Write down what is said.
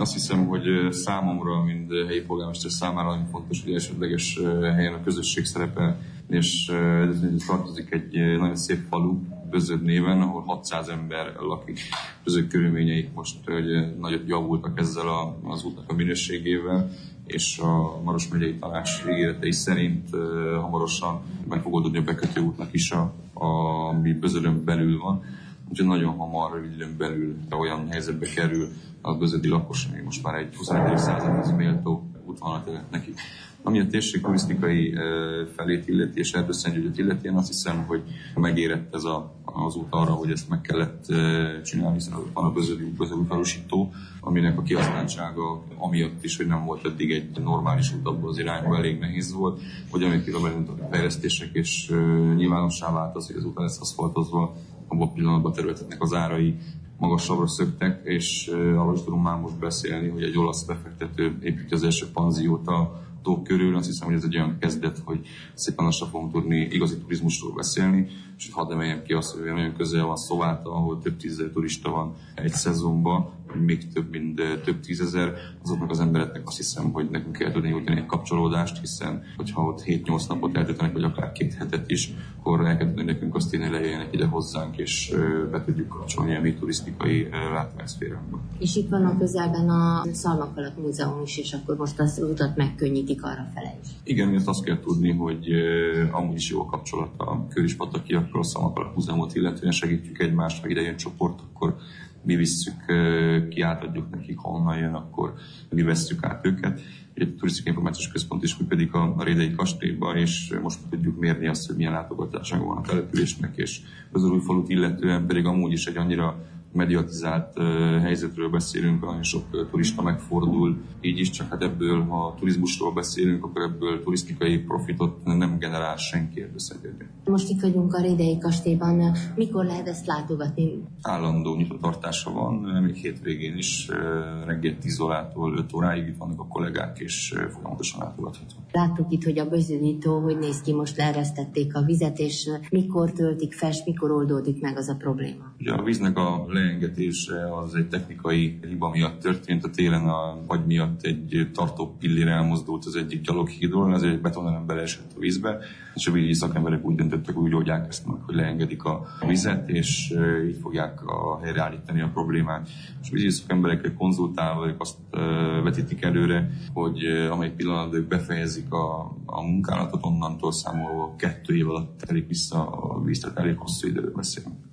Azt hiszem, hogy számomra, mint helyi polgármester számára nagyon fontos, hogy elsődleges helyen a közösség szerepel, és tartozik egy nagyon szép falu, Bözöd néven, ahol 600 ember lakik. Bözöd körülményeik most nagyot javultak ezzel az útnak a minőségével, és a Maros megyei tanács ígéretei szerint hamarosan meg fog oldódni a bekötőútnak is, ami Bözödön belül van. Úgyhogy nagyon hamar, rövid időn belül olyan helyzetbe kerül a bözödi lakos, ami most már egy 21. századhoz méltó útvonalat jelent neki. Ami a térség turisztikai felét illeti és Erdőszentgyörgyöt illeti, én azt hiszem, hogy megérett ez az út arra, hogy ezt meg kellett csinálni, hiszen van a bözödi falusító, aminek a kihasználtsága amiatt is, hogy nem volt eddig egy normális út abból az irányba, elég nehéz volt, hogy amikor a fejlesztések és nyilvánossá vált az, hogy az út lesz aszfaltozva, abban a pillanatban a területeknek az árai magasabbra szöktek, és arról is tudunk már most beszélni, hogy egy olasz befektető építi az első panziót a tó körül. Azt hiszem, hogy ez egy olyan kezdet, hogy szépen lassan fogunk tudni igazi turizmusról beszélni, és hadd emeljem ki azt, hogy nagyon közel van Szováta, ahol több tízezer turista van egy szezonban, még több, mint több tízezer. Azoknak az embereknek azt hiszem, hogy nekünk kell tudni nyújtani egy kapcsolódást, hiszen hogyha ott 7-8 napot eltöltenek, vagy akár 2 hetet is, akkor el kell tudni nekünk azt tényleg lejöjjenek ide hozzánk, és be tudjuk kapcsolni a mi turisztikai látványszféránkba. És itt van a közelben a Szalmafalat Múzeum is, és akkor most az utat megkönnyítik arra fele is. Igen, ezt azt kell tudni, hogy amúgy is jó a kapcsolat a Kőrispatakiakról, a Szalmafalat Múzeumot illetően segítjük egymást, ha ide jön csoport, akkor mi visszük ki, átadjuk nekik, ha onnan jön, akkor mi vesszük át őket. Egy turisztikai információs központ is működik a Rédei kastélyban, és most tudjuk mérni azt, hogy milyen látogatottsága van a településnek, és az Újfalut illetően pedig amúgy is egy annyira mediatizált helyzetről beszélünk, nagyon sok turista megfordul, így is, csak hát ebből, ha turizmusról beszélünk, akkor ebből turisztikai profitot nem generál senki Erdőszentgyörgyön. Most itt vagyunk a Rédei kastélyban, mikor lehet ezt látogatni? Állandó nyitvatartása van, még hétvégén is, reggel 10 órától 5 óráig itt vannak a kollégák, és folyamatosan látogatható. Láttuk itt, hogy a bözödi tó, hogy néz ki, most leeresztették a vizet, és mikor töltik fest, mikor oldódik meg az a probléma? Ugye a víznek a leengedése az egy technikai hiba miatt történt. A télen a fagy miatt egy tartó pillér elmozdult az egyik gyaloghídról, ezért egy betonelembe beleesett a vízbe, és a vízügyi szakemberek úgy döntöttek, úgy oldják ezt meg, hogy leengedik a vizet, és így fogják helyreállítani a problémát. És a vízügyi szakemberekkel konzultálva ők azt vetítik előre, hogy amelyik pillanatban ők befejezik a munkálatot, onnantól számolva 2 év alatt telik vissza a víz, tehát elég hosszú időről beszélünk.